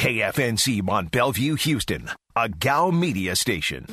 KFNC Mont Bellevue, Houston, a Gow Media station.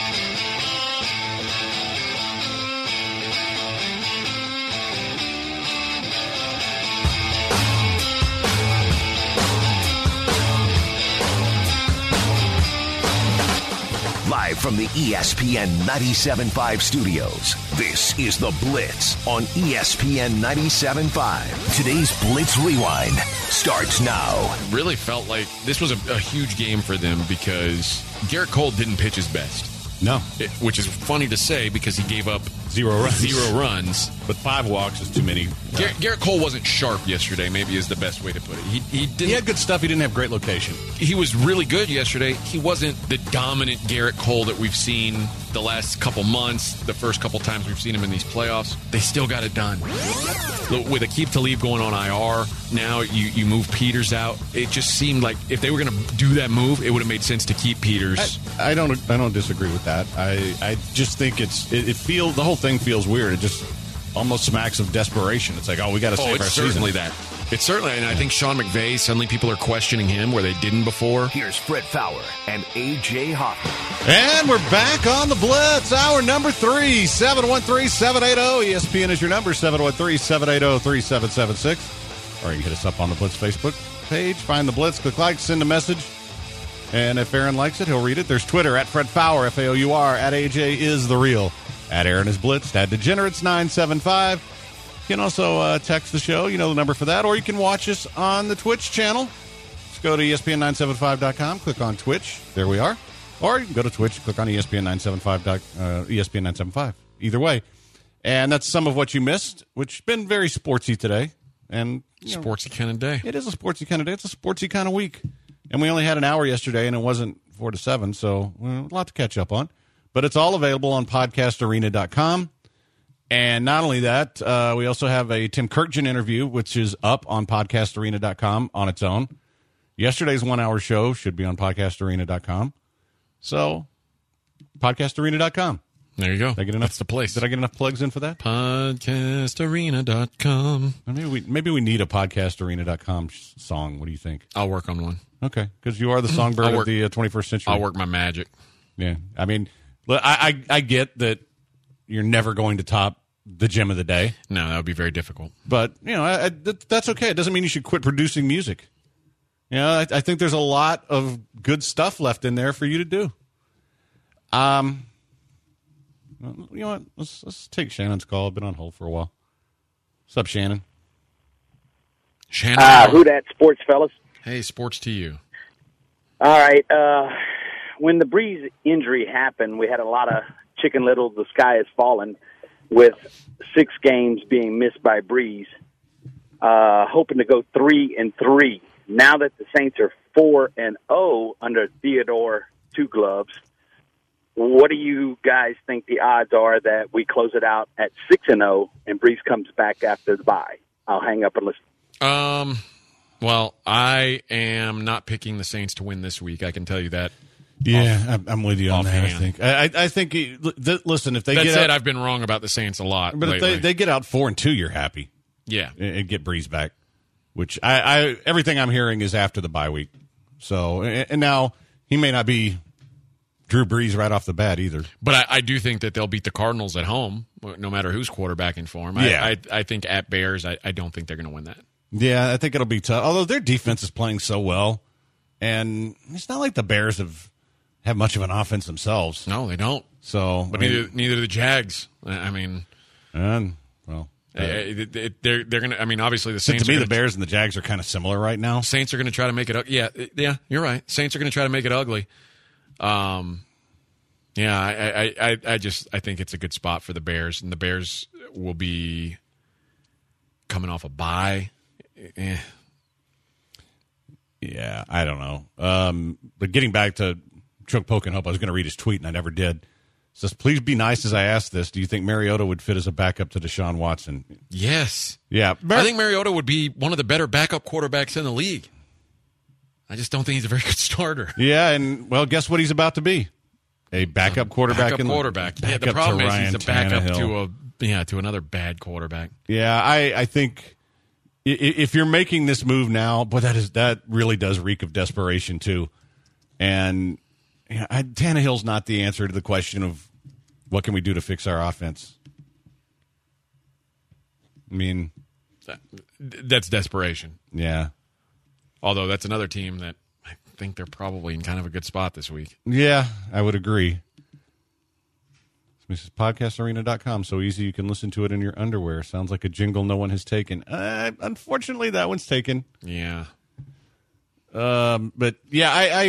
Live from the ESPN 97.5 studios, this is The Blitz on ESPN 97.5. Today's Blitz Rewind starts now. Really felt like this was a huge game for them because Garrett Cole didn't pitch his best. No. Which is funny to say because he gave up 0 runs. But 5 walks is too many. Garrett Cole wasn't sharp yesterday, maybe is the best way to put it. He had good stuff. He didn't have great location. He was really good yesterday. He wasn't the dominant Garrett Cole that we've seen the last couple months, the first couple times we've seen him in these playoffs. They still got it done. With Aqib Talib going on IR, now you move Peters out. It just seemed like if they were going to do that move, it would have made sense to keep Peters. I don't disagree with that. I just think it feels, the whole thing feels weird. It just almost smacks of desperation. It's like, we got to save our season. It's certainly, and I think Sean McVay, suddenly people are questioning him where they didn't before. Here's Fred Fowler and A.J. Hoffman. And we're back on the Blitz, hour number 3, 713-780. ESPN is your number, 713-780-3776. Or you can hit us up on the Blitz Facebook page. Find the Blitz, click like, send a message. And if Aaron likes it, he'll read it. There's Twitter, at Fred Fowler, F-A-O-U-R, at AJ is the real, at Aaron is Blitzed, at Degenerates975. You can also text the show. You know the number for that. Or you can watch us on the Twitch channel. Just go to ESPN975.com. Click on Twitch. There we are. Or you can go to Twitch. Click on ESPN975. ESPN975. Either way. And that's some of what you missed, which has been very sportsy today. And sportsy kind of day. It is a sportsy kind of day. It's a sportsy kind of week. And we only had an hour yesterday, and it wasn't 4 to 7, so a lot to catch up on. But it's all available on podcastarena.com. And not only that, we also have a Tim Kirkjian interview, which is up on podcastarena.com on its own. Yesterday's 1-hour show should be on podcastarena.com. So, podcastarena.com. There you go. Did I get enough? That's the place. Did I get enough plugs in for that? Podcastarena.com. Maybe we need a podcastarena.com song. What do you think? I'll work on one. Okay, because you are the songbird of the 21st century. I'll work my magic. Yeah, I mean, I get that you're never going to top the gem of the day. No, that would be very difficult. But, that's okay. It doesn't mean you should quit producing music. I think there's a lot of good stuff left in there for you to do. Well, you know what? Let's take Shannon's call. I've been on hold for a while. What's up, Shannon? Shannon. Who dat, sports fellas? Hey, sports to you. All right. When the Breeze injury happened, we had a lot of Chicken Little, the sky has fallen, with 6 games being missed by Breeze, hoping to go 3-3. Now that the Saints are 4-0 under Theodore Two Gloves, what do you guys think the odds are that we close it out at 6-0 and Breeze comes back after the bye? I'll hang up and listen. Well, I am not picking the Saints to win this week. I can tell you that. Yeah, I'm with you on that. I think. Listen, if they get said, I've been wrong about the Saints a lot. But lately. if they get out 4-2, you're happy. Yeah, and get Breeze back. Which I everything I'm hearing is after the bye week. So and now he may not be Drew Brees right off the bat either. But I do think that they'll beat the Cardinals at home, no matter who's quarterbacking for them. Yeah. I think at Bears, I don't think they're going to win that. Yeah, I think it'll be tough. Although their defense is playing so well, and it's not like the Bears have much of an offense themselves. No, they don't. So, but neither the Jags. I mean, they're gonna. I mean, obviously the Saints. To me, the Bears and the Jags are kind of similar right now. Saints are going to try to make it. Yeah, you're right. Saints are going to try to make it ugly. I think it's a good spot for the Bears, and the Bears will be coming off a bye. Yeah, I don't know. But getting back to Choke, Poke, and Hope, I was going to read his tweet, and I never did. It says, please be nice as I ask this. Do you think Mariota would fit as a backup to Deshaun Watson? Yes. Yeah. I think Mariota would be one of the better backup quarterbacks in the league. I just don't think he's a very good starter. Yeah, and, well, guess what he's about to be? A backup quarterback. Yeah, the problem is he's a backup to another bad quarterback. Yeah, I think if you're making this move now, but that really does reek of desperation too. And Tannehill's not the answer to the question of what can we do to fix our offense. I mean, that's desperation. Yeah. Although that's another team that I think they're probably in kind of a good spot this week. Yeah, I would agree. This is podcastarena.com. So easy you can listen to it in your underwear. Sounds like a jingle no one has taken. Unfortunately, that one's taken. Yeah. But yeah,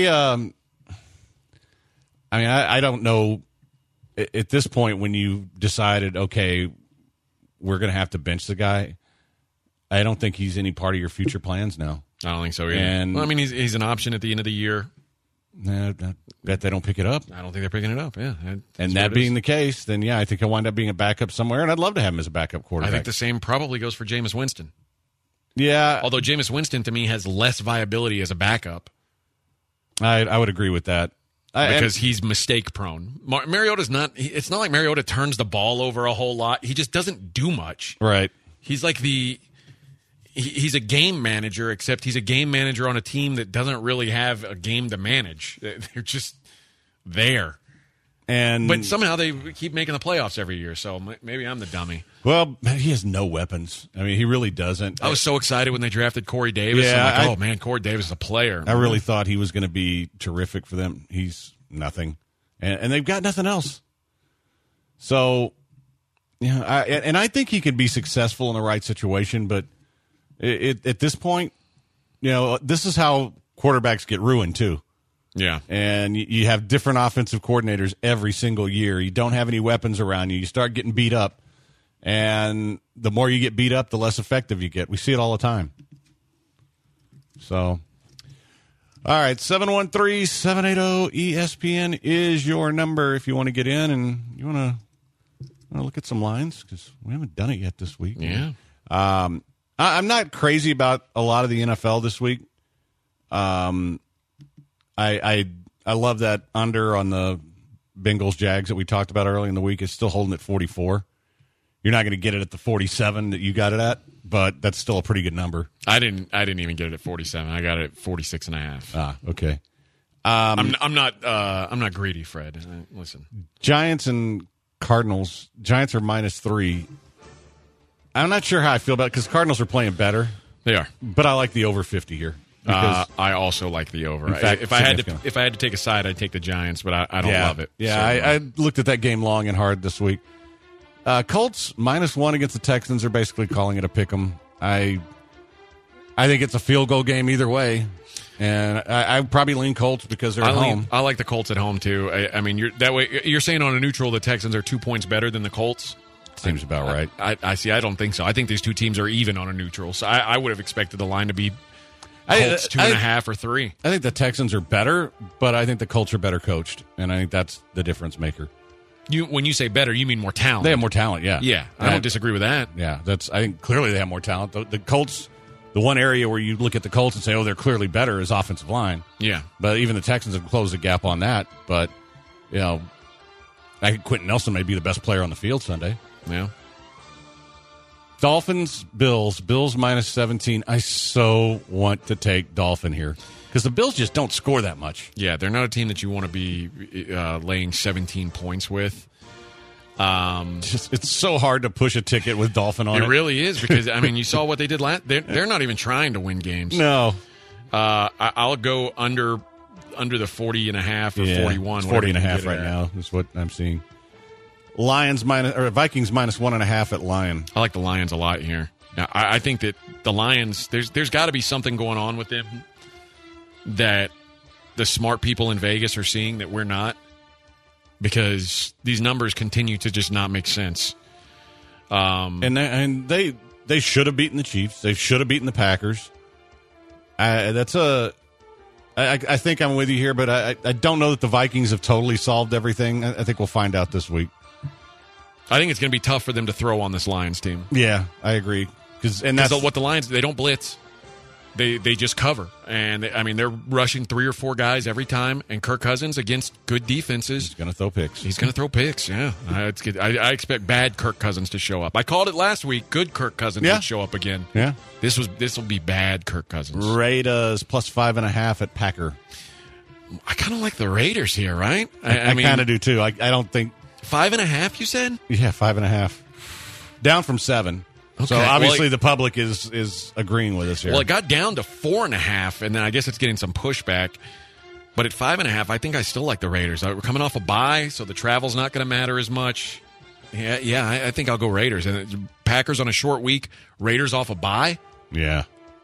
I don't know at this point when you decided, okay, we're going to have to bench the guy. I don't think he's any part of your future plans now. I don't think so either. And well, I mean, he's an option at the end of the year. I bet they don't pick it up. I don't think they're picking it up, yeah. And that being the case, then, yeah, I think he'll wind up being a backup somewhere, and I'd love to have him as a backup quarterback. I think the same probably goes for Jameis Winston. Yeah. Although Jameis Winston, to me, has less viability as a backup. I would agree with that. Because he's mistake-prone. Mariota's not – it's not like Mariota turns the ball over a whole lot. He just doesn't do much. Right. He's like he's a game manager, except he's a game manager on a team that doesn't really have a game to manage. They're just there. But somehow they keep making the playoffs every year, so maybe I'm the dummy. Well, he has no weapons. I mean, he really doesn't. I was so excited when they drafted Corey Davis. Yeah, I'm like, oh, man, Corey Davis is a player. I really thought he was going to be terrific for them. He's nothing. And they've got nothing else. So, yeah, I think he could be successful in the right situation, but at this point, this is how quarterbacks get ruined, too. Yeah. And you have different offensive coordinators every single year. You don't have any weapons around you. You start getting beat up. And the more you get beat up, the less effective you get. We see it all the time. So, all right, 713-780-ESPN is your number if you want to get in and you want to look at some lines because we haven't done it yet this week. Yeah. I'm not crazy about a lot of the NFL this week. I love that under on the Bengals Jags that we talked about early in the week. It's still holding at 44. You're not going to get it at the 47 that you got it at, but that's still a pretty good number. I didn't even get it at 47. I got it at 46.5. Ah, okay. I'm not greedy, Fred. Listen. Giants and Cardinals. Giants are -3. I'm not sure how I feel about it because Cardinals are playing better. They are, but I like the over 50 here. I also like the over. In fact, if I had to take a side, I'd take the Giants, but I don't love it. Yeah, I looked at that game long and hard this week. Colts -1 against the Texans are basically calling it a pick 'em. I think it's a field goal game either way, and I probably lean Colts because they're at home. I like the Colts at home too. I mean, you're saying on a neutral the Texans are 2 points better than the Colts. Seems about right. I see. I don't think so. I think these two teams are even on a neutral. So I would have expected the line to be Colts 2.5 or 3. I think the Texans are better, but I think the Colts are better coached, and I think that's the difference maker. When you say better, you mean more talent. They have more talent, yeah. Yeah, I don't disagree with that. Yeah, I think clearly they have more talent. The Colts, the one area where you look at the Colts and say, oh, they're clearly better is offensive line. Yeah. But even the Texans have closed the gap on that. But, I think Quentin Nelson may be the best player on the field Sunday. Yeah. Dolphins, Bills -17. I so want to take Dolphin here because the Bills just don't score that much. Yeah, they're not a team that you want to be laying 17 points with. It's so hard to push a ticket with Dolphin on it. It really is because, I mean, you saw what they did last. They're not even trying to win games. No. I'll go under the 40.5 or 41. 40.5 right now is what I'm seeing. Vikings -1.5 at Lion. I like the Lions a lot here. Now, I think that the Lions, there's got to be something going on with them that the smart people in Vegas are seeing that we're not, because these numbers continue to just not make sense. And they should have beaten the Chiefs. They should have beaten the Packers. I think I'm with you here, but I don't know that the Vikings have totally solved everything. I think we'll find out this week. I think it's going to be tough for them to throw on this Lions team. Yeah, I agree. Because what the Lions, they don't blitz. they just cover. And, they're rushing 3 or 4 guys every time. And Kirk Cousins against good defenses. He's going to throw picks. He's going to throw picks, yeah. I expect bad Kirk Cousins to show up. I called it last week. Good Kirk Cousins would show up again. Yeah. This will be bad Kirk Cousins. Raiders plus 5.5 at Packer. I kind of like the Raiders here, right? I kind of do, too. I don't think... 5.5, you said? Yeah, 5.5. Down from 7. Okay. So obviously the public is agreeing with us here. Well, it got down to 4.5, and then I guess it's getting some pushback. But at 5.5, I think I still like the Raiders. We're coming off a bye, so the travel's not going to matter as much. Yeah, I think I'll go Raiders. And Packers on a short week, Raiders off a bye. Yeah.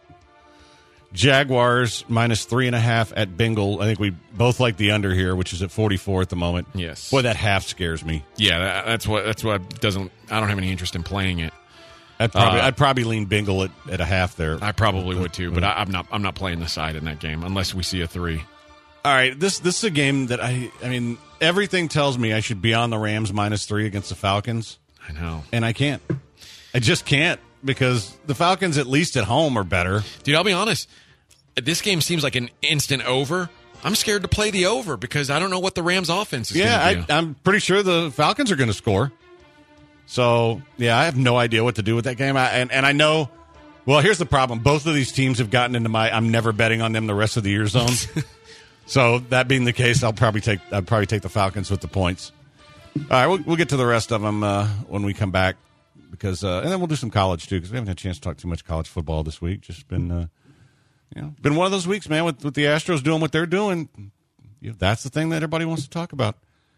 Jaguars minus 3.5 at Bengal. I think we both like the under here, which is at 44 at the moment. Yes. Boy, that half scares me. Yeah, that's what doesn't. I don't have any interest in playing it. I'd probably lean Bengal at a half there. I probably would too, but I'm not playing the side in that game unless we see a 3. All right, this is a game that everything tells me I should be on the Rams minus 3 against the Falcons. I know, and I can't. I just can't because the Falcons, at least at home, are better. Dude, I'll be honest. This game seems like an instant over. I'm scared to play the over because I don't know what the Rams' offense is going to do. I'm pretty sure the Falcons are going to score. So, yeah, I have no idea what to do with that game. And I know, well, here's the problem. Both of these teams have gotten into my I'm never betting on them the rest of the year zone. So, that being the case, I'd probably take the Falcons with the points. All right, we'll get to the rest of them when we come back. Because and then we'll do some college, too, because we haven't had a chance to talk too much college football this week. Just been... been one of those weeks, man, with the Astros doing what they're doing. That's the thing that everybody wants to talk about.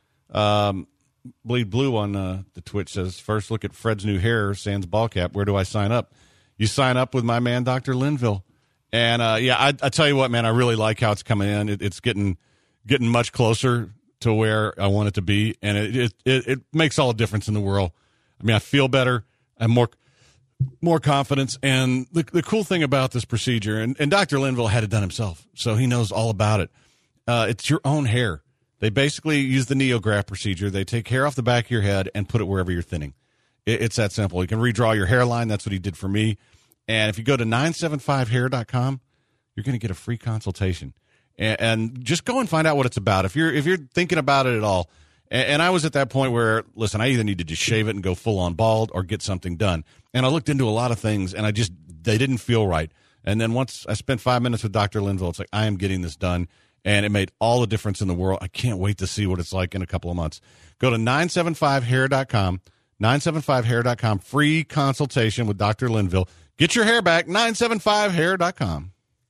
Bleed Blue on the Twitch says, first look at Fred's new hair, sans ball cap. Where do I sign up? You sign up with my man, Dr. Linville. And, I tell you what, man, I really like how it's coming in. It's getting much closer to where I want it to be, and it makes all the difference in the world. I feel better. I'm more confidence. And the cool thing about this procedure, and Dr. Linville had it done himself, so he knows all about it. It's your own hair. They basically use the NeoGraft procedure. They take hair off the back of your head and put it wherever you're thinning. It's that simple. You can redraw your hairline. That's what he did for me. And if you go to 975hair.com, you're going to get a free consultation. And just go and find out what it's about. If you're thinking about it at all, and I was at that point where, listen, I either need to just shave it and go full on bald or get something done. And I looked into a lot of things, and they didn't feel right. And then once I spent 5 minutes with Dr. Linville, it's like, I am getting this done. And it made all the difference in the world. I can't wait to see what it's like in a couple of months. Go to 975hair.com, 975hair.com, free consultation with Dr. Linville. Get your hair back, 975hair.com.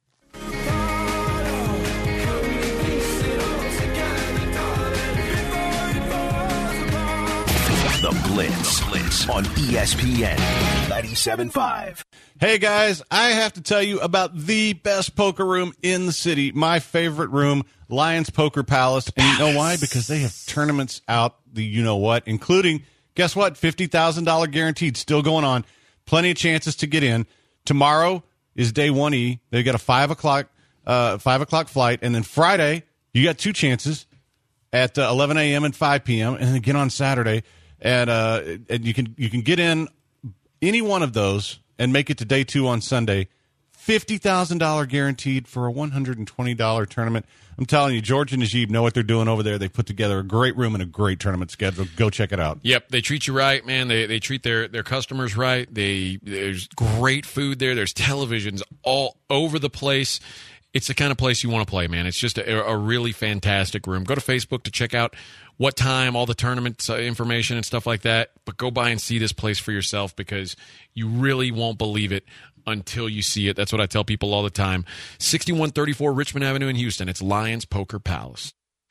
The Blitz on ESPN 97.5. Hey, guys, I have to tell you about the best poker room in the city. My favorite room, Lions Poker Palace. And you know why? Because they have tournaments out the you-know-what, including, guess what, $50,000 guaranteed, still going on. Plenty of chances to get in. Tomorrow is day 1E. They got a 5 o'clock flight. And then Friday, you got 2 chances at 11 a.m. and 5 p.m. And then again on Saturday. And you can get in any one of those and make it to day 2 on Sunday. $50,000 guaranteed for a $120 tournament. I'm telling you, George and Najib know what they're doing over there. They put together a great room and a great tournament schedule. Go check it out. Yep, they treat you right, man. They treat their customers right. There's great food there. There's televisions all over the place. It's the kind of place you want to play, man. It's just a really fantastic room. Go to Facebook to check out what time, all the tournament information and stuff like that. But go by and see this place for yourself because you really won't believe it until you see it. That's what I tell people all the time. 6134 Richmond Avenue in Houston. It's Lions Poker Palace.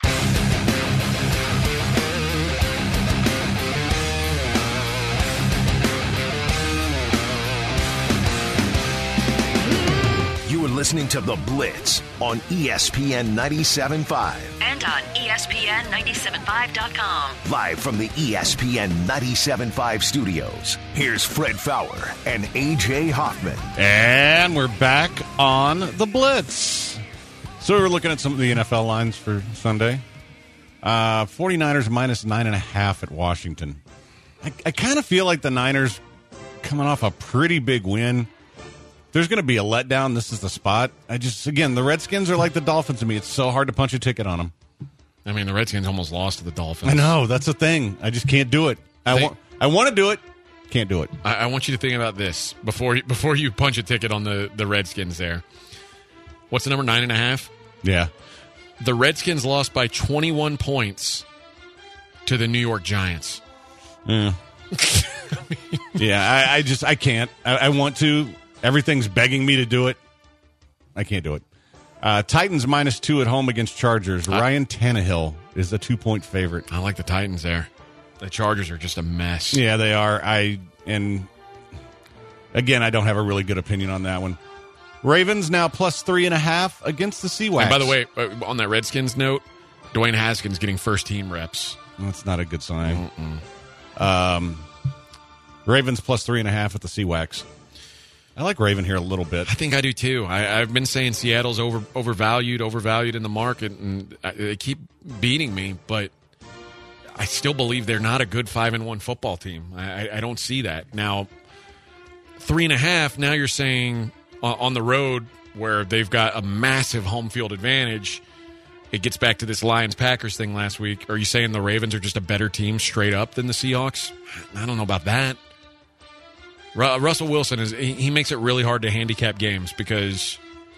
You are listening to The Blitz on ESPN 97.5. And on ESPN975.com. Live from the ESPN 97.5 studios, here's Fred Fowler and A.J. Hoffman. And we're back on The Blitz. So we were looking at some of the NFL lines for Sunday. 49ers minus 9.5 at Washington. I kind of feel like the Niners coming off a pretty big win. there's going to be a letdown, this is the spot. Again, the Redskins are like the Dolphins to me. It's so hard to punch a ticket on them. I mean, the Redskins almost lost to the Dolphins. I know. That's the thing. I just can't do it. I want to do it. Can't do it. I want you to think about this before you punch a ticket on the Redskins there. What's the number, 9.5? Yeah. The Redskins lost by 21 points to the New York Giants. Yeah. Yeah, I can't. I want to. Everything's begging me to do it. I can't do it. Titans -2 at home against Chargers. Ryan Tannehill is a 2-point favorite. I like the Titans there. The Chargers are just a mess. Yeah, they are. And again, I don't have a really good opinion on that one. Ravens now +3.5 against the Seahawks. And by the way, on that Redskins note, Dwayne Haskins getting first-team reps. That's not a good sign. Ravens +3.5 at the Seahawks. I like Raven here a little bit. I think I do too. I've been saying Seattle's overvalued in the market, and they keep beating me, but I still believe they're not a good 5-1 football team. I don't see that. Now, 3.5, now you're saying on the road where they've got a massive home field advantage, it gets back to this Lions-Packers thing last week. Are you saying the Ravens are just a better team straight up than the Seahawks? I don't know about that. Russell Wilson he makes it really hard to handicap games because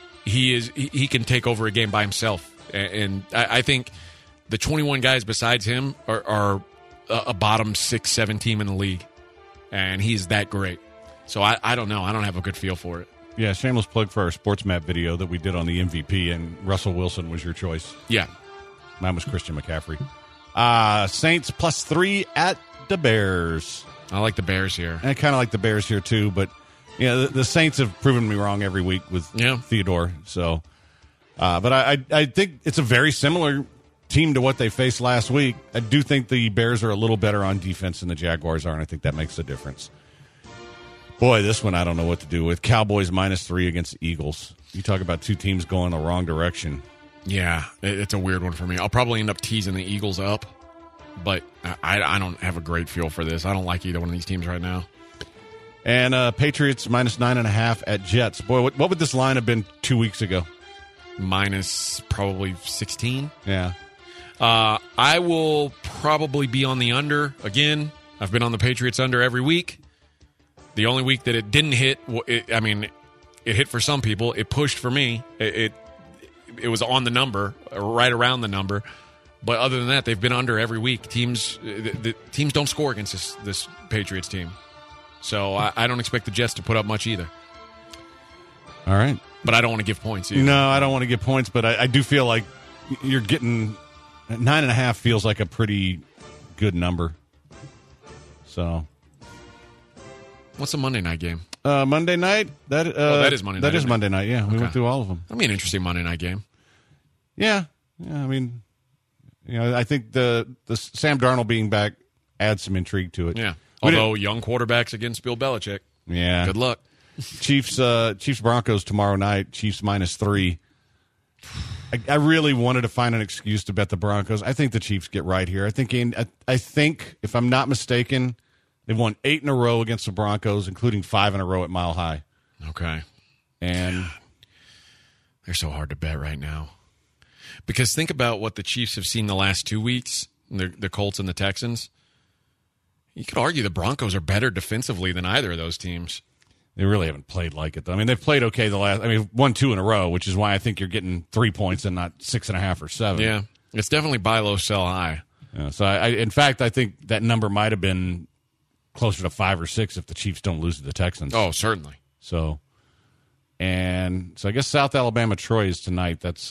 he can take over a game by himself, and I think the 21 guys besides him are a bottom 6-7 team in the league, and he's that great. So I don't know. I don't have a good feel for it. Yeah, shameless plug for our sports map video that we did on the MVP, and Russell Wilson was your choice. Yeah, mine was Christian McCaffrey. Saints +3 at the Bears. I like the Bears here. I kind of like the Bears here, too. But, the Saints have proven me wrong every week with Theodore. So, but I think it's a very similar team to what they faced last week. I do think the Bears are a little better on defense than the Jaguars are, and I think that makes a difference. Boy, this one I don't know what to do with. Cowboys -3 against the Eagles. You talk about two teams going the wrong direction. Yeah, it's a weird one for me. I'll probably end up teasing the Eagles up. But I don't have a great feel for this. I don't like either one of these teams right now. And Patriots -9.5 at Jets. Boy, what would this line have been 2 weeks ago? Minus probably 16. Yeah. I will probably be on the under again. I've been on the Patriots under every week. The only week that it didn't hit, it hit for some people. It pushed for me. It was on the number, right around the number. But other than that, they've been under every week. Teams don't score against this Patriots team. So I don't expect the Jets to put up much either. All right. But I don't want to give points either. No, I don't want to give points, but I do feel like you're getting 9.5 feels like a pretty good number. So. What's the Monday night game? Monday night? That is Monday night. That is Monday night, yeah. We went through all of them. That'll be an interesting Monday night game. Yeah. I mean, I think the Sam Darnold being back adds some intrigue to it. Yeah. Although young quarterbacks against Bill Belichick. Yeah. Good luck. Chiefs Broncos tomorrow night. Chiefs -3. I really wanted to find an excuse to bet the Broncos. I think the Chiefs get right here. I think if I'm not mistaken, they've won 8 in a row against the Broncos, including 5 in a row at Mile High. Okay. And they're so hard to bet right now. Because think about what the Chiefs have seen the last 2 weeks, the Colts and the Texans. You could argue the Broncos are better defensively than either of those teams. They really haven't played like it, though. I mean, they've played okay won 2 in a row, which is why I think you're getting 3 points and not 6.5 or 7. Yeah, it's definitely buy low, sell high. Yeah, so, in fact, I think that number might have been closer to 5 or 6 if the Chiefs don't lose to the Texans. Oh, certainly. So I guess South Alabama Troy is tonight. That's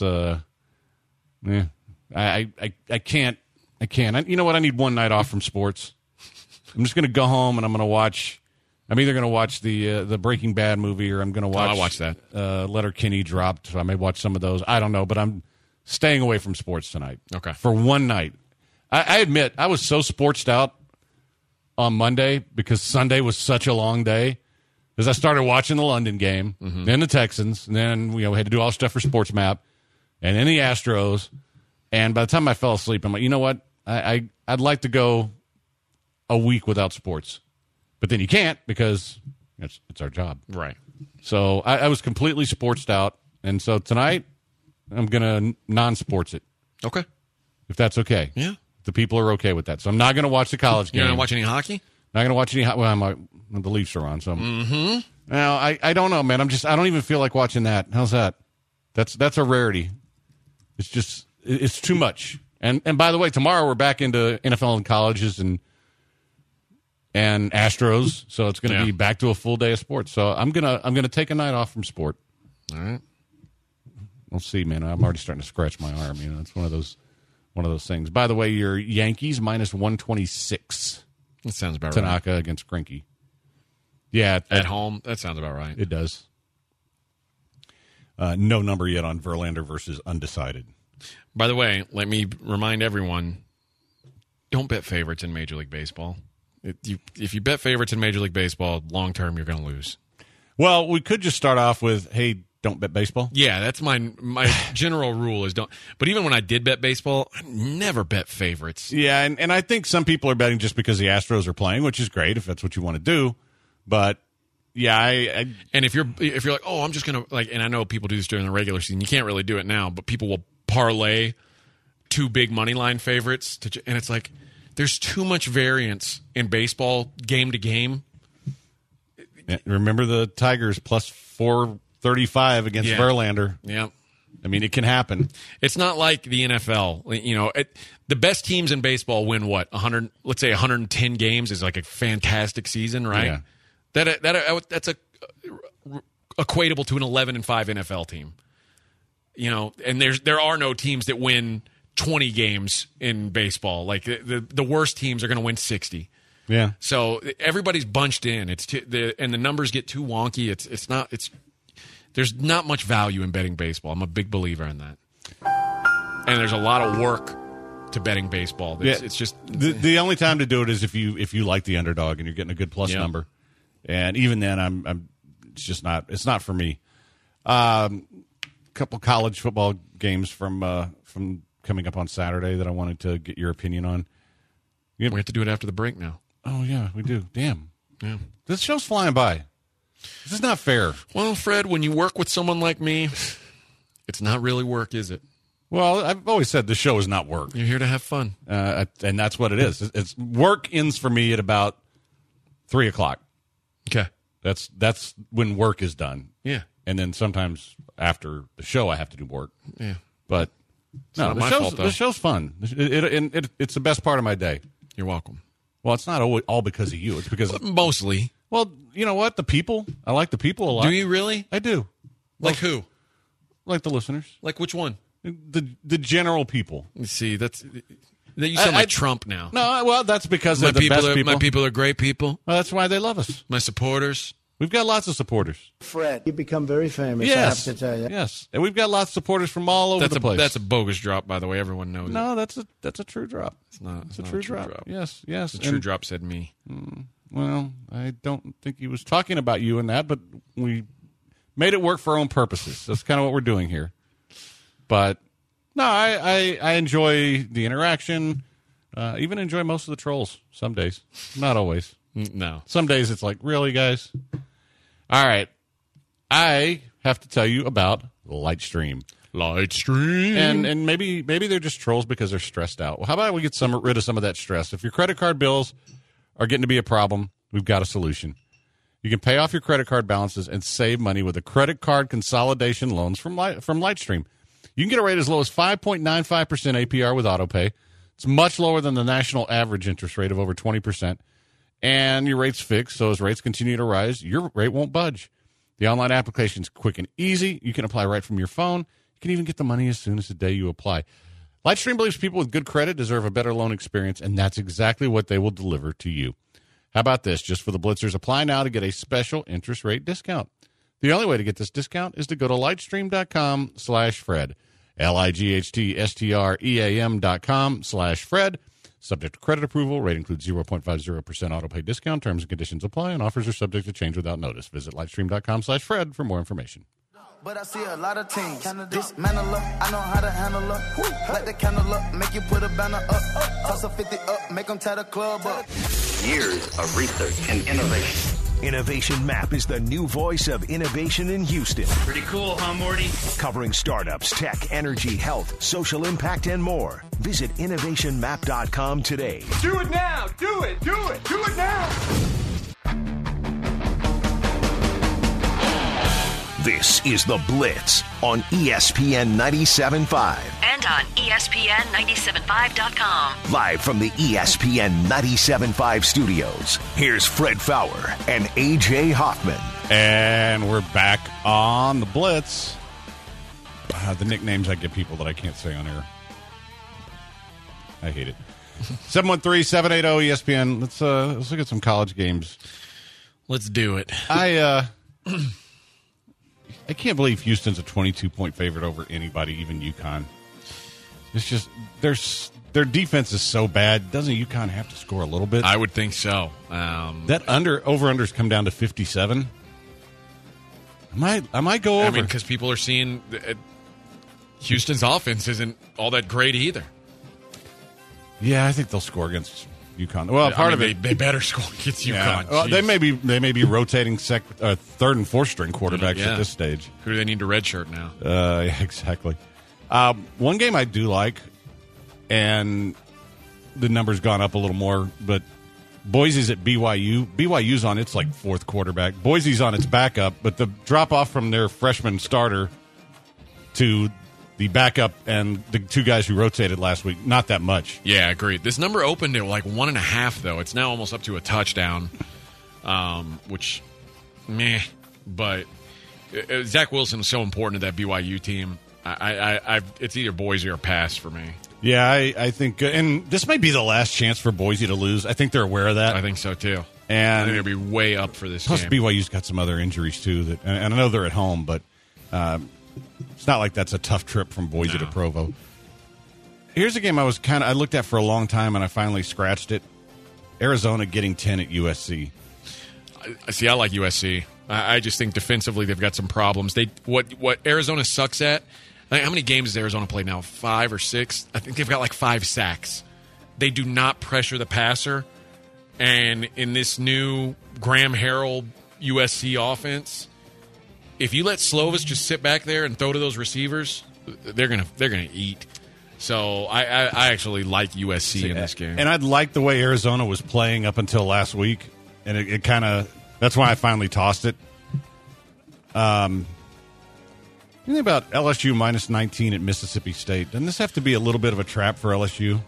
I can't. You know what? I need one night off from sports. I'm just going to go home and I'm going to watch. I'm either going to watch the Breaking Bad movie or I'm going to watch. I'll watch that. Letterkenny dropped. So I may watch some of those. I don't know, but I'm staying away from sports tonight. Okay. For one night. I admit I was so sportsed out on Monday because Sunday was such a long day. Because I started watching the London game, then the Texans, and then we had to do all stuff for Sports Map, and then the Astros. And by the time I fell asleep, I'm like, you know what? I'd like to go a week without sports. But then you can't because it's our job. Right. So I was completely sportsed out. And so tonight, I'm going to non-sports it, Okay. if that's okay. Yeah. The people are okay with that. So I'm not going to watch the college game. You're not going to watch any hockey? Not going to watch any. Well, the Leafs are on. So now I don't know, man. I don't even feel like watching that. How's that? That's a rarity. It's just it's too much. And by the way, tomorrow we're back into NFL and colleges and Astros. So it's going to be back to a full day of sports. So I'm gonna take a night off from sport. All right. We'll see, man. I'm already starting to scratch my arm. You know, it's one of those things. By the way, your Yankees minus 126. That sounds about Tanaka against Greinke. Yeah, right. At home, that sounds about right. It does. No number yet on Verlander versus undecided. By the way, let me remind everyone: don't bet favorites in Major League Baseball. If you bet favorites in Major League Baseball, long term, you're going to lose. Well, we could just start off with, hey, don't bet baseball. Yeah, that's my general rule is don't. But even when I did bet baseball, I never bet favorites. Yeah, and I think some people are betting just because the Astros are playing, which is great if that's what you want to do. But yeah, and if you're like, oh, I'm just gonna like, and I know people do this during the regular season. You can't really do it now, but people will parlay two big money line favorites, and it's like there's too much variance in baseball game to game. Remember the Tigers plus 435 against Verlander. Yeah. I mean, it can happen. It's not like the NFL. You know, the best teams in baseball win what? 100, let's say 110 games is like a fantastic season, right? Yeah. That's equatable to an 11-5 NFL team. You know, and there are no teams that win 20 games in baseball. Like the worst teams are going to win 60. Yeah. So everybody's bunched in. And the numbers get too wonky. There's not much value in betting baseball. I'm a big believer in that. And there's a lot of work to betting baseball. It's just the only time to do it is if you like the underdog and you're getting a good plus number. And even then, it's not for me. Couple college football games from coming up on Saturday that I wanted to get your opinion on. We have to do it after the break now. Oh yeah, we do. Damn. Yeah. This show's flying by. This is not fair. Well, Fred, when you work with someone like me, it's not really work, is it? Well, I've always said the show is not work. You're here to have fun. And that's what it is. It's work ends for me at about 3:00. Okay. That's when work is done. Yeah. And then sometimes after the show, I have to do work. Yeah. But no, the show's fun. It's the best part of my day. You're welcome. Well, it's not all because of you. It's because mostly. Well, you know what? The people. I like the people a lot. Do you really? I do. Like who? Like the listeners. Like which one? The general people. You see, you sound like Trump now. No, well, that's because they're the best people. My people are great people. Well, that's why they love us. My supporters. We've got lots of supporters. Fred, you've become very famous, yes. I have to tell you. Yes, and we've got lots of supporters from all over the place. That's a bogus drop, by the way. Everyone knows no, it. that's a true drop. It's not. It's a true drop. Yes. The true drop said me. Well, I don't think he was talking about you in that, but we made it work for our own purposes. That's kind of what we're doing here. But no, I enjoy the interaction. Even enjoy most of the trolls some days. Not always. No. Some days it's like, really, guys? All right. I have to tell you about Lightstream. Lightstream. And maybe they're just trolls because they're stressed out. Well, how about we get rid of some of that stress? If your credit card bills are getting to be a problem, we've got a solution. You can pay off your credit card balances and save money with the credit card consolidation loans from Lightstream. You can get a rate as low as 5.95% APR with AutoPay. It's much lower than the national average interest rate of over 20%. And your rate's fixed, so as rates continue to rise, your rate won't budge. The online application is quick and easy. You can apply right from your phone. You can even get the money as soon as the day you apply. Lightstream believes people with good credit deserve a better loan experience, and that's exactly what they will deliver to you. How about this? Just for the Blitzers, apply now to get a special interest rate discount. The only way to get this discount is to go to lightstream.com/Fred. lightstream.com/Fred. Subject to credit approval. Rate includes 0.50% auto-pay discount. Terms and conditions apply, and offers are subject to change without notice. Visit lightstream.com/Fred for more information. But I see a lot of teams. Dismantle up, I know how to handle up. Light the candle up, make you put a banner up. Toss a 50 up, make them tie the club up. Years of research and innovation Innovation Map is the new voice of innovation in Houston. Pretty cool, huh, Morty? Covering startups, tech, energy, health, social impact, and more. Visit innovationmap.com today. Do it now! Do it! Do it! Do it now! This is The Blitz on ESPN 97.5. And on ESPN975.com. Live from the ESPN 97.5 studios, here's Fred Faour and A.J. Hoffman. And we're back on The Blitz. The nicknames I give people that I can't say on air. I hate it. 713-780-ESPN. Let's look at some college games. Let's do it. I can't believe Houston's a 22-point favorite over anybody, even UConn. It's just their defense is so bad. Doesn't UConn have to score a little bit? I would think so. That over-unders come down to 57. I might go over. I mean, because people are seeing Houston's offense isn't all that great either. Yeah, I think they'll score against UConn. Well, part of it they better score against UConn. Yeah. Well, they may be rotating third and fourth string quarterbacks at this stage. Who do they need to redshirt now? Yeah, exactly. One game I do like, and the number's gone up a little more, but Boise's at BYU. BYU's on its fourth quarterback. Boise's on its backup, but the drop off from their freshman starter to the backup and the two guys who rotated last week, not that much. Yeah, agreed. This number opened at 1.5, though. It's now almost up to a touchdown, which, meh. But Zach Wilson is so important to that BYU team. It's either Boise or pass for me. Yeah, I think, and this might be the last chance for Boise to lose. I think they're aware of that. I think so, too. And I think they'll be way up for this plus game. BYU's got some other injuries, too, and I know they're at home, but it's not like that's a tough trip from Boise to Provo. Here's a game I looked at for a long time, and I finally scratched it. Arizona getting 10 at USC. I like USC. I just think defensively they've got some problems. What Arizona sucks at, how many games has Arizona played now? 5 or 6? I think they've got 5 sacks. They do not pressure the passer. And in this new Graham Harrell USC offense, if you let Slovis just sit back there and throw to those receivers, they're gonna eat. So I actually like USC in this game. And I'd like the way Arizona was playing up until last week, and it kind of that's why I finally tossed it. You think about LSU minus 19 at Mississippi State. Doesn't this have to be a little bit of a trap for LSU?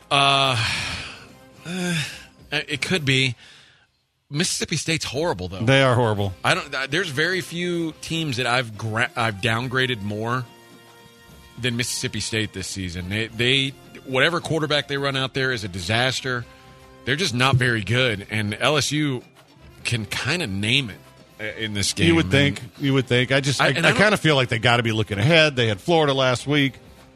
It could be. Mississippi State's horrible, though. They are horrible. There's very few teams that I've downgraded more than Mississippi State this season. They whatever quarterback they run out there is a disaster. They're just not very good, and LSU can kind of name it in this game. You would think. I kind of feel like they got to be looking ahead. They had Florida last week,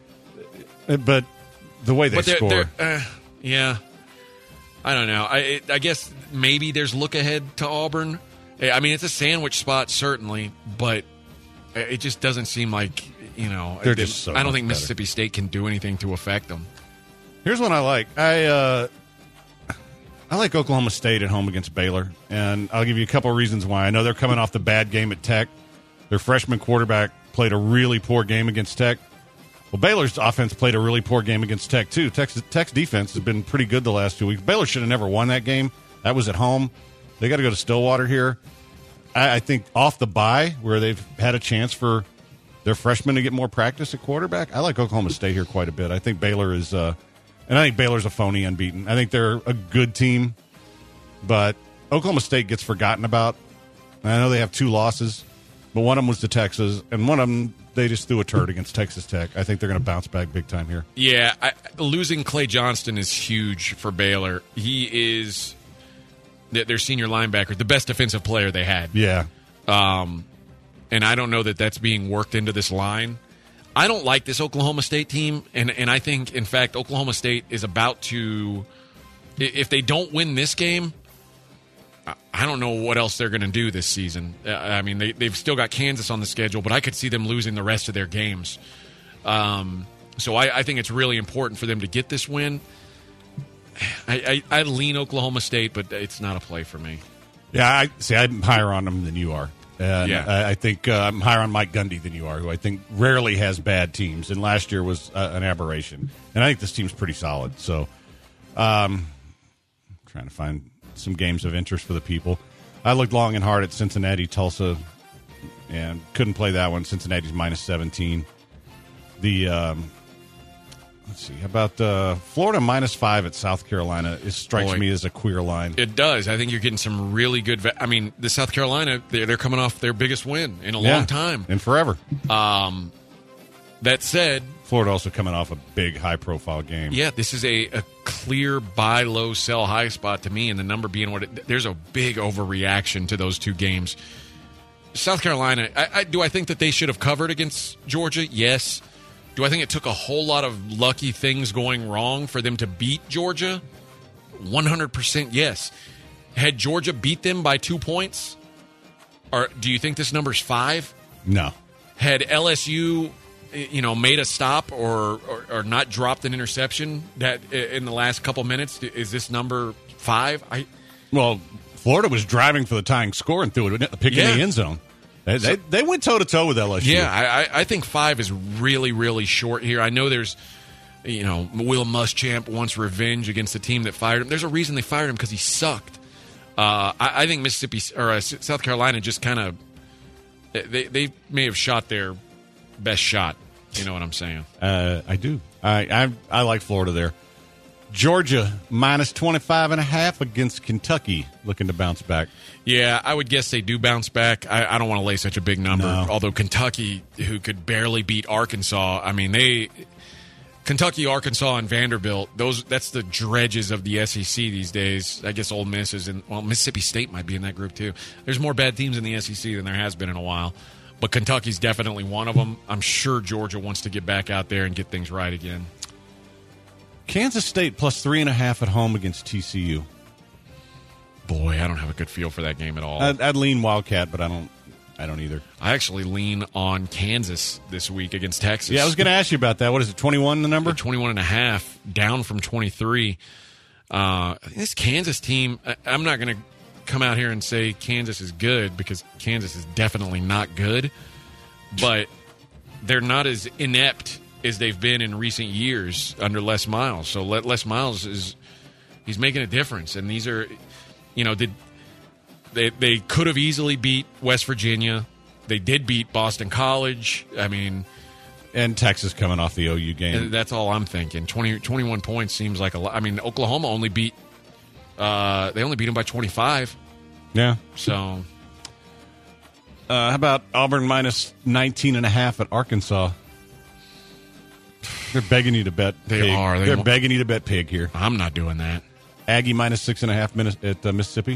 but the way they score, yeah. I don't know. I guess maybe there's look ahead to Auburn. I mean, it's a sandwich spot, certainly, but it just doesn't seem like, they're just so I don't think better. Mississippi State can do anything to affect them. Here's one I like. I like Oklahoma State at home against Baylor, and I'll give you a couple of reasons why. I know they're coming off the bad game at Tech. Their freshman quarterback played a really poor game against Tech. Well, Baylor's offense played a really poor game against Tech, too. Tech's defense has been pretty good the last 2 weeks. Baylor should have never won that game. That was at home. They got to go to Stillwater here. I think off the bye, where they've had a chance for their freshmen to get more practice at quarterback, I like Oklahoma State here quite a bit. I think Baylor is and I think Baylor's a phony unbeaten. I think they're a good team, but Oklahoma State gets forgotten about. I know they have 2 losses, but one of them was to Texas, and one of them they just threw a turd against Texas Tech. I think they're going to bounce back big time here. Yeah, losing Clay Johnston is huge for Baylor. He is their senior linebacker, the best defensive player they had. Yeah. And I don't know that that's being worked into this line. I don't like this Oklahoma State team, and I think, in fact, Oklahoma State is about to – if they don't win this game, I don't know what else they're going to do this season. I mean, they've still got Kansas on the schedule, but I could see them losing the rest of their games. So I think it's really important for them to get this win. I lean Oklahoma State, but it's not a play for me. Yeah, I'm higher on them than you are. Yeah. I think I'm higher on Mike Gundy than you are, who I think rarely has bad teams, and last year was an aberration. And I think this team's pretty solid. So, trying to find some games of interest for the people. I looked long and hard at Cincinnati, Tulsa, and couldn't play that one. Cincinnati's minus 17. Let's see. How about Florida minus 5 at South Carolina? It strikes me as a queer line. It does. I think you're getting some really good. The South Carolina, they're coming off their biggest win in a long time. And forever. That said, Florida also coming off a big, high-profile game. Yeah, this is a clear buy low, sell high spot to me, and the number being there's a big overreaction to those two games. South Carolina, do I think that they should have covered against Georgia? Yes. Do I think it took a whole lot of lucky things going wrong for them to beat Georgia? 100% yes. Had Georgia beat them by 2 points? Or do you think this number's 5? No. Had LSU, made a stop or not dropped an interception that in the last couple minutes, is this number 5? Well, Florida was driving for the tying score and threw it pick in the end zone. They went toe-to-toe with LSU. Yeah, I think 5 is really, really short here. I know there's, Will Muschamp wants revenge against the team that fired him. There's a reason they fired him, because he sucked. I think South Carolina just kind of, they may have shot their best shot. You know what I'm saying? I do. I like Florida there. Georgia minus 25.5 against Kentucky, looking to bounce back. Yeah, I would guess they do bounce back. I don't want to lay such a big number. No. Although Kentucky, who could barely beat Arkansas, Kentucky, Arkansas, and Vanderbilt, that's the dredges of the SEC these days. I guess Ole Miss is Mississippi State might be in that group too. There's more bad teams in the SEC than there has been in a while. But Kentucky's definitely one of them. I'm sure Georgia wants to get back out there and get things right again. Kansas State plus 3.5 at home against TCU. Boy, I don't have a good feel for that game at all. I'd lean Wildcat, but I don't either. I actually lean on Kansas this week against Texas. Yeah, I was going to ask you about that. What is it, 21 the number? 21.5, down from 23. This Kansas team, I'm not going to come out here and say Kansas is good, because Kansas is definitely not good, but they're not as inept as they've been in recent years under Les Miles. So Les Miles he's making a difference, and these are, they could have easily beat West Virginia. They did beat Boston College. And Texas coming off the OU game. That's all I'm thinking. 21 points seems like a lot. Oklahoma only beat them by 25. Yeah. So, how about Auburn minus 19.5 at Arkansas? They're begging you to bet. They're begging you to bet pig here. I'm not doing that. Aggie minus 6.5 at Mississippi.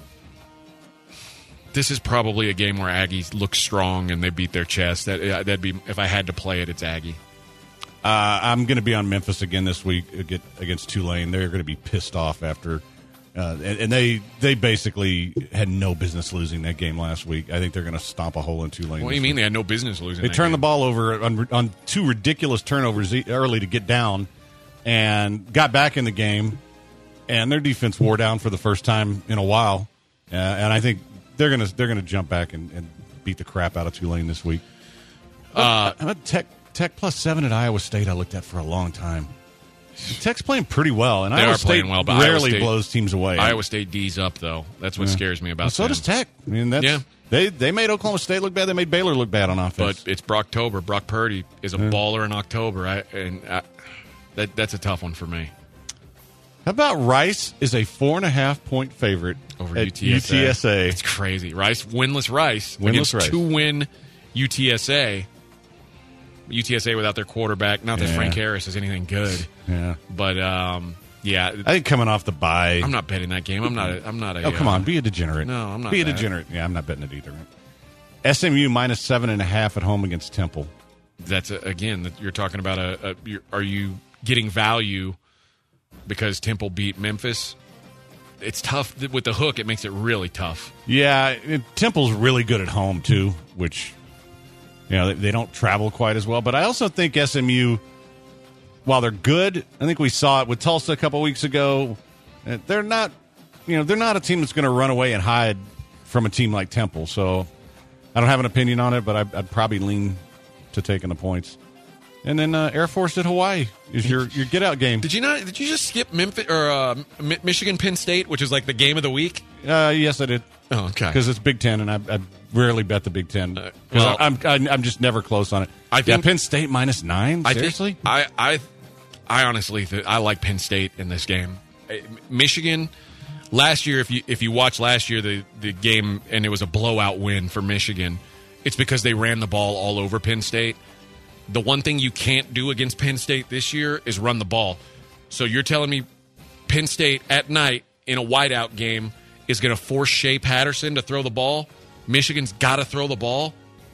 This is probably a game where Aggies look strong and they beat their chest. That'd be, if I had to play it, it's Aggie. I'm going to be on Memphis again this week against Tulane. They're going to be pissed off after, and they basically had no business losing that game last week. I think they're going to stomp a hole in Tulane. What do you mean they had no business losing? They turned the ball over on 2 ridiculous turnovers early to get down, and got back in the game, and their defense wore down for the first time in a while, and I think they're gonna jump back and beat the crap out of Tulane this week. Tech plus 7 at Iowa State. I looked at for a long time. Tech's playing pretty well, and Iowa State playing well, but rarely blows teams away. Iowa State D's up though. That's what scares me about. So does Tech. They made Oklahoma State look bad. They made Baylor look bad on offense. But it's Brocktober. Brock Purdy is a baller in October. That's a tough one for me. How about Rice is a 4.5-point favorite over at UTSA? It's crazy. Winless Rice against 2-win UTSA. UTSA without their quarterback. Not that Frank Harris is anything good. Yeah, but I think coming off the bye, I'm not betting that game. I'm not a. Oh, come on, be a degenerate. No, I'm not. Be a degenerate. Yeah, I'm not betting it either. SMU minus 7.5 at home against Temple. That's again. You're talking about are you getting value because Temple beat Memphis? It's tough with the hook. It makes it really tough. Yeah, Temple's really good at home too, which they don't travel quite as well. But I also think SMU, while they're good, I think we saw it with Tulsa a couple weeks ago. They're not a team that's going to run away and hide from a team like Temple. So I don't have an opinion on it, but I'd probably lean to taking the points. And then Air Force at Hawaii is your get out game. Did you just skip Memphis or Michigan Penn State, which is like the game of the week? Yes, I did. Oh, okay. Because it's Big Ten, and I rarely bet the Big Ten. Well, I'm just never close on it. I think Penn State -9. Seriously, I honestly I like Penn State in this game. Michigan last year, if you watch last year the game and it was a blowout win for Michigan, it's because they ran the ball all over Penn State. The one thing you can't do against Penn State this year is run the ball. So you're telling me Penn State at night in a whiteout game is going to force Shea Patterson to throw the ball? Michigan's got to throw the ball?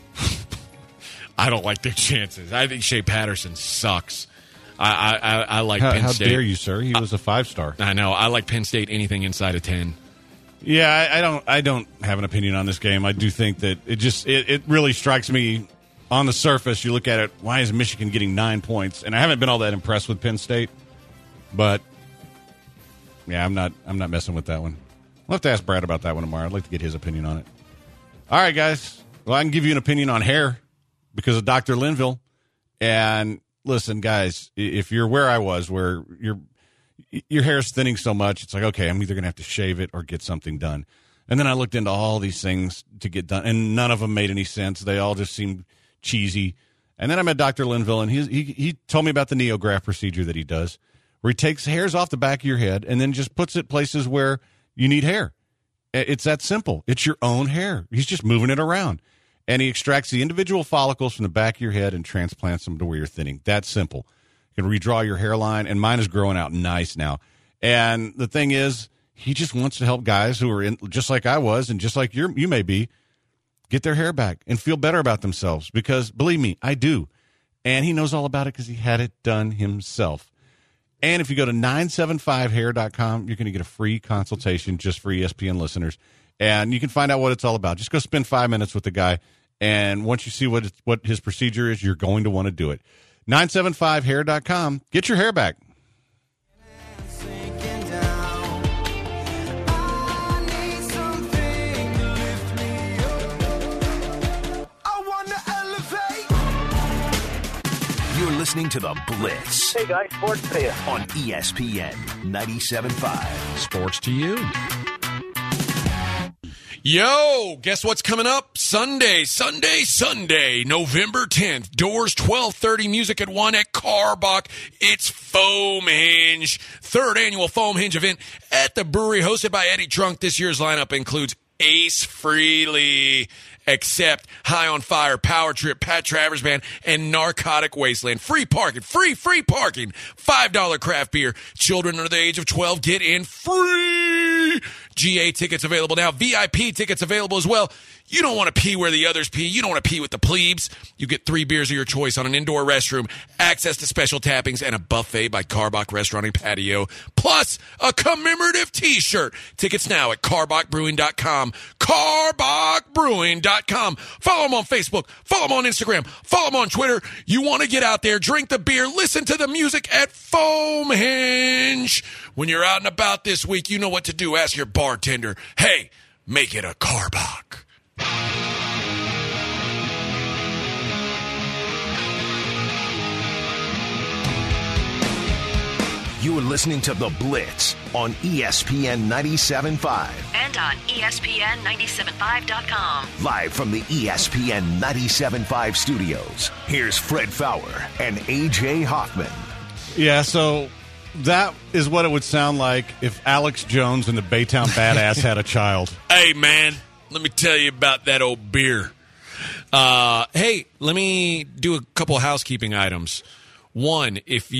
I don't like their chances. I think Shea Patterson sucks. I like Penn State. How dare you, sir? He was a 5-star. I know. I like Penn State anything inside of 10. Yeah, I don't have an opinion on this game. I do think that it really strikes me on the surface. You look at it, why is Michigan getting 9 points? And I haven't been all that impressed with Penn State, but yeah, I'm not messing with that one. We'll have to ask Brad about that one tomorrow. I'd like to get his opinion on it. All right, guys. Well, I can give you an opinion on hair because of Dr. Linville. And listen, guys, if you're where I was, where your hair is thinning so much, it's like, okay, I'm either going to have to shave it or get something done. And then I looked into all these things to get done, and none of them made any sense. They all just seemed cheesy. And then I met Dr. Linville, and he told me about the NeoGraft procedure that he does, where he takes hairs off the back of your head and then just puts it places where you need hair. It's that simple. It's your own hair. He's just moving it around. And he extracts the individual follicles from the back of your head and transplants them to where you're thinning. That's simple. You can redraw your hairline, and mine is growing out nice now. And the thing is, he just wants to help guys who are in, just like I was and just like you may be, get their hair back and feel better about themselves. Because, believe me, I do. And he knows all about it because he had it done himself. And if you go to 975hair.com, you're going to get a free consultation just for ESPN listeners. And you can find out what it's all about. Just go spend 5 minutes with the guy. And once you see what his procedure is, you're going to want to do it. 975hair.com. Get your hair back. You're listening to The Blitz. Hey, guys, sports to you. On ESPN 97.5. Sports to you. Yo, guess what's coming up? Sunday, November 10th. Doors 12:30, music at 1 at Carbach. It's Foam Hinge. 3rd annual Foam Hinge event at the brewery, hosted by Eddie Trunk. This year's lineup includes Ace Frehley, Accept, High on Fire, Power Trip, Pat Travers Band, and Narcotic Wasteland. Free parking, free parking. $5 craft beer. Children under the age of 12 get in free. GA tickets available now. VIP tickets available as well. You don't want to pee where the others pee. You don't want to pee with the plebes. You get 3 beers of your choice on an indoor restroom, access to special tappings, and a buffet by Carbach Restaurant and Patio, plus a commemorative T-shirt. Tickets now at carbachbrewing.com. carbachbrewing.com. Follow them on Facebook. Follow them on Instagram. Follow them on Twitter. You want to get out there, drink the beer, listen to the music at Foam Hinge. When you're out and about this week, you know what to do. Ask your bartender, hey, make it a Carbach. You are listening to The Blitz on ESPN 97.5. And on ESPN975.com. Live from the ESPN 97.5 studios, here's Fred Fowler and A.J. Hoffman. Yeah, so that is what it would sound like if Alex Jones and the Baytown Badass had a child. Hey, man, let me tell you about that old beer. Hey, let me do a couple of housekeeping items. One,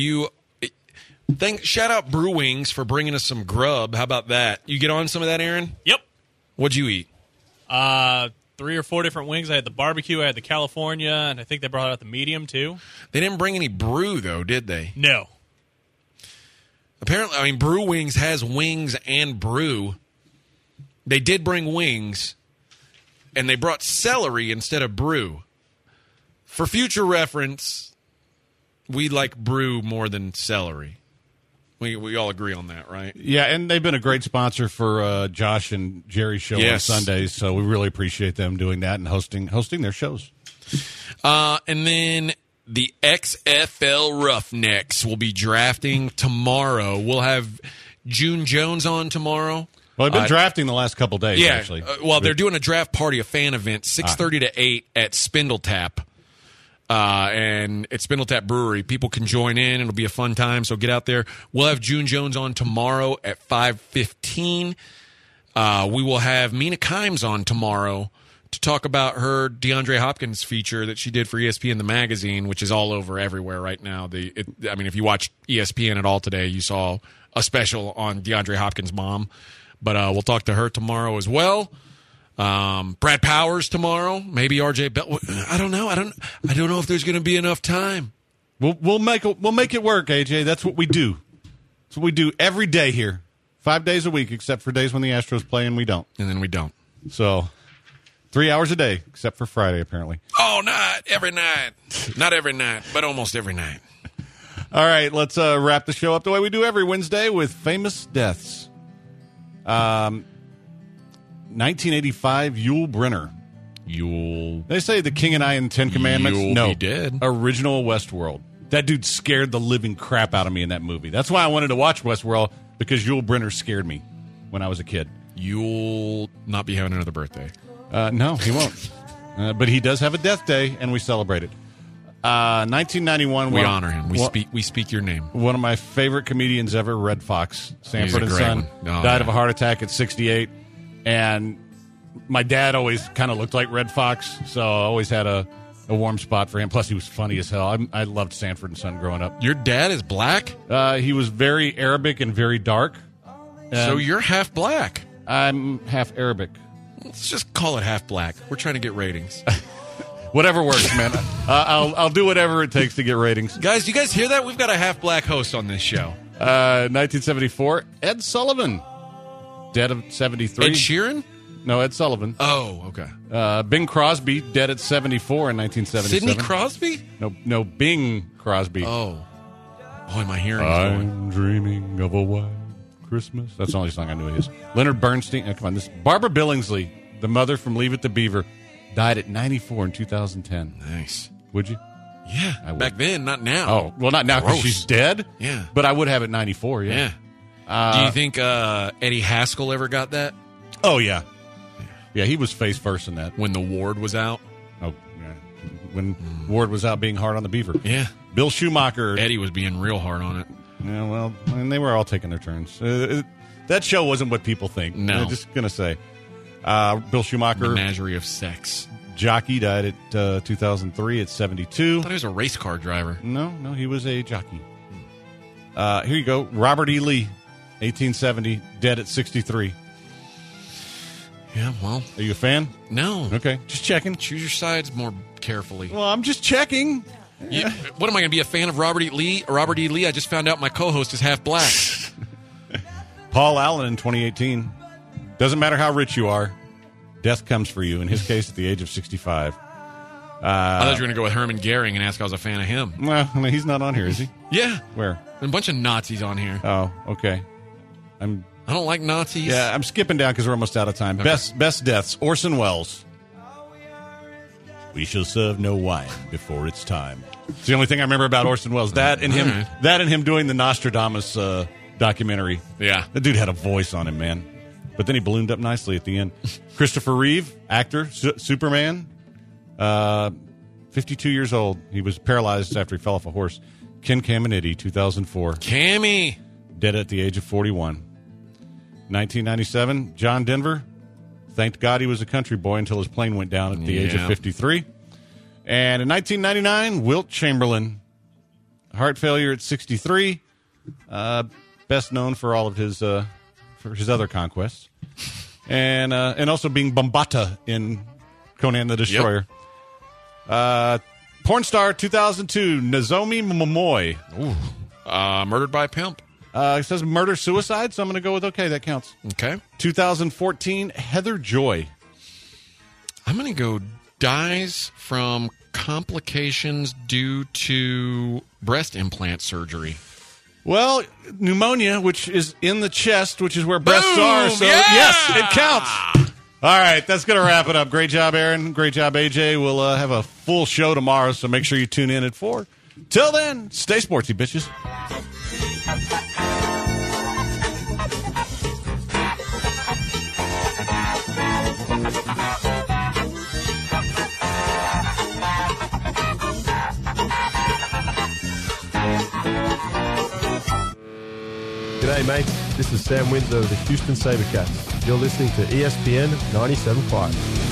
shout out Brew Wings for bringing us some grub. How about that? You get on some of that, Aaron? Yep. What'd you eat? 3 or 4 different wings. I had the barbecue, I had the California, and I think they brought out the medium, too. They didn't bring any brew, though, did they? No. Apparently, Brew Wings has wings and brew. They did bring wings, and they brought celery instead of brew. For future reference, we like brew more than celery. We all agree on that, right? Yeah, and they've been a great sponsor for Josh and Jerry's show Yes. on Sundays, so we really appreciate them doing that and hosting their shows. And then the XFL Roughnecks will be drafting tomorrow. We'll have June Jones on tomorrow. Well, they've been drafting the last couple days, Yeah. actually. They're doing a draft party, a fan event, 6:30 to 8 at Spindletap. And at Spindletap Brewery. People can join in. It'll be a fun time, so get out there. We'll have June Jones on tomorrow at 5:15. We will have Mina Kimes on tomorrow to talk about her DeAndre Hopkins feature that she did for ESPN The Magazine, which is all over everywhere right now. If you watched ESPN at all today, you saw a special on DeAndre Hopkins' mom. But we'll talk to her tomorrow as well. Brad Powers tomorrow, maybe RJ Bell. I don't know. I don't know if there's going to be enough time. We'll make it work, AJ. That's what we do. That's what we do every day here, 5 days a week, except for days when the Astros play and we don't. And then we don't. So 3 hours a day, except for Friday, apparently. Oh, not every night. Not every night, but almost every night. All right, let's wrap the show up the way we do every Wednesday with famous deaths. 1985, Yul Brynner. They say the King and I in 10 Commandments. You'll No, be dead. Original Westworld. That dude scared the living crap out of me in that movie. That's why I wanted to watch Westworld, because Yul Brynner scared me when I was a kid. You'll not be having another birthday. No, he won't. But he does have a death day, and we celebrate it. 1991. We honor him. We speak your name. One of my favorite comedians ever, Red Fox, Sanford and great Son, one. Oh, died yeah. of a heart attack at 68. And my dad always kind of looked like Red Fox, so I always had a warm spot for him. Plus, he was funny as hell. I loved Sanford and Son growing up. Your dad is black? He was very Arabic and very dark. So you're half black. I'm half Arabic. Let's just call it half black. We're trying to get ratings. Whatever works, man. I'll do whatever it takes to get ratings. Guys, do you guys hear that? We've got a half black host on this show. 1974, Ed Sullivan, dead of 73. Ed Sheeran? No, Ed Sullivan. Oh, okay. Bing Crosby, dead at 74 in 1977. Sidney Crosby? No, Bing Crosby. Oh. Boy, my hearing's going. I'm dreaming of a white Christmas. That's the only song I knew of his. Leonard Bernstein. Come on, this Barbara Billingsley, the mother from Leave It to Beaver, died at 94 in 2010. Nice. Would you? Yeah. I would. Back then, not now. Oh, well, not now because Gross. she's dead. Yeah. But I would have at 94, yeah. Yeah. Do you think Eddie Haskell ever got that? Oh, yeah. Yeah, he was face first in that. When the Ward was out? Oh, yeah. When Ward was out being hard on the Beaver. Yeah. Bill Schumacher. Eddie was being real hard on it. Yeah, well, and they were all taking their turns. That show wasn't what people think. No. I'm just going to say. Bill Schumacher, Menagerie of sex. jockey, died at 2003 at 72. I thought he was a race car driver. No, he was a jockey. Here you go. Robert E. Lee, 1870, dead at 63. Yeah, well. Are you a fan? No. Okay, just checking. Choose your sides more carefully. Well, I'm just checking. What am I going to be a fan of Robert E. Lee? Robert E. Lee, I just found out my co-host is half black. Paul Allen in 2018. Doesn't matter how rich you are, death comes for you. In his case, at the age of 65. I thought you were going to go with Herman Goering and ask if I was a fan of him. Well, I mean, he's not on here, is he? Yeah. Where? There's a bunch of Nazis on here. Oh, okay. I don't like Nazis. Yeah, I'm skipping down because we're almost out of time. Okay. Best deaths. Orson Welles. We shall serve no wine before it's time. It's the only thing I remember about Orson Welles. That and him. All right. That and him doing the Nostradamus documentary. Yeah. The dude had a voice on him, man. But then he ballooned up nicely at the end. Christopher Reeve, actor, Superman. 52 years old. He was paralyzed after he fell off a horse. Ken Caminiti, 2004. Cammy. Dead at the age of 41. 1997, John Denver. Thanked God he was a country boy until his plane went down at the age of 53. And in 1999, Wilt Chamberlain. Heart failure at 63. Best known for all of his for his other conquests. And also being Bombata in Conan the Destroyer. Porn star 2002, Nozomi Momoy. Murdered by a pimp. It says murder-suicide, so I'm going to go with okay, that counts. Okay. 2014, Heather Joy. I'm going to go dies from complications due to breast implant surgery. Well, pneumonia, which is in the chest, which is where breasts are. So, yeah! yes, it counts. All right, that's going to wrap it up. Great job, Aaron. Great job, AJ. We'll have a full show tomorrow, so make sure you tune in at 4. Till then, stay sportsy, bitches. G'day, mates. This is Sam Windsor of the Houston SaberCats. You're listening to ESPN 97.5.